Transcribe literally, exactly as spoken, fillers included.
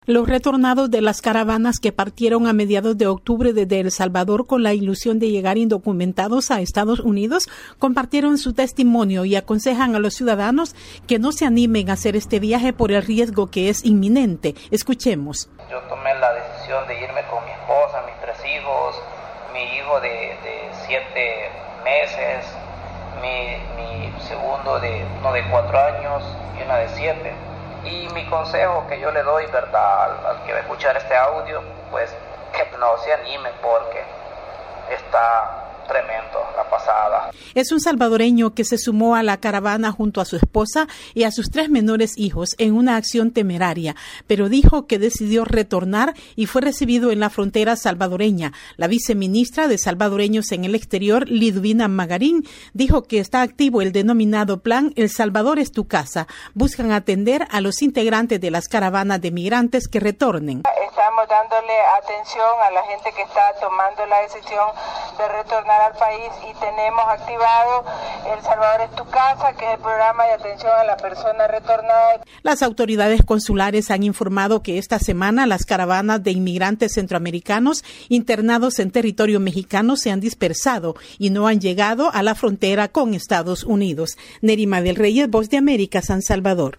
Los retornados de las caravanas que partieron a mediados de octubre desde El Salvador con la ilusión de llegar indocumentados a Estados Unidos compartieron su testimonio y aconsejan a los ciudadanos que no se animen a hacer este viaje por el riesgo que es inminente. Escuchemos. Yo tomé la decisión de irme con mi esposa, mis tres hijos, mi hijo de, de siete meses, mi, mi segundo de uno de cuatro años y una de siete. Y mi consejo que yo le doy, verdad, al, al que va a escuchar este audio, pues que no se animen porque está tremendo la pasada. Es un salvadoreño que se sumó a la caravana junto a su esposa y a sus tres menores hijos en una acción temeraria, pero dijo que decidió retornar y fue recibido en la frontera salvadoreña. La viceministra de Salvadoreños en el Exterior, Liduvina Magarín, dijo que está activo el denominado Plan El Salvador es tu casa. Buscan atender a los integrantes de las caravanas de migrantes que retornen. Estamos dándole atención a la gente que está tomando la decisión de retornar al país y tenemos activado El Salvador es tu casa, que es el programa de atención a la persona retornada. Las autoridades consulares han informado que esta semana las caravanas de inmigrantes centroamericanos internados en territorio mexicano se han dispersado y no han llegado a la frontera con Estados Unidos. Nerima del Reyes, Voz de América, San Salvador.